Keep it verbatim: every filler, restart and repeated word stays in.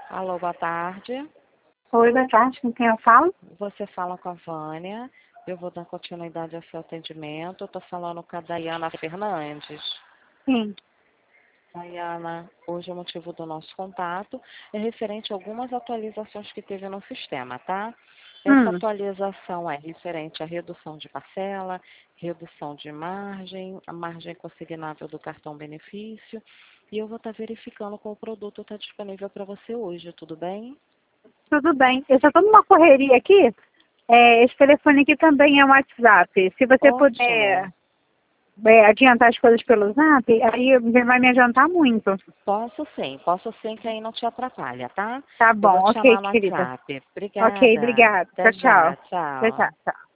Alô, boa tarde. Oi, boa tarde, com quem eu falo? Você fala com a Vânia. Eu vou dar continuidade ao seu atendimento. Eu estou falando com a Dayana Fernandes. Sim. Dayana, hoje o motivo do nosso contato é referente a algumas atualizações que teve no sistema, tá? Essa Hum. atualização é referente à redução de parcela, redução de margem, a margem consignável do cartão benefício. E eu vou estar verificando qual produto está disponível para você hoje, tudo bem? Tudo bem. Eu só estou numa correria aqui. É, esse telefone aqui também é um WhatsApp. Se você Ótimo. puder é, adiantar as coisas pelo Zap, aí vai me adiantar muito. Posso sim, posso sim, que aí não te atrapalha, tá? Tá Eu vou bom, te ok, chamar no querida. WhatsApp. Ok, Obrigada. obrigada. Até Tchau, já, tchau. Tchau, tchau. tchau. Tchau.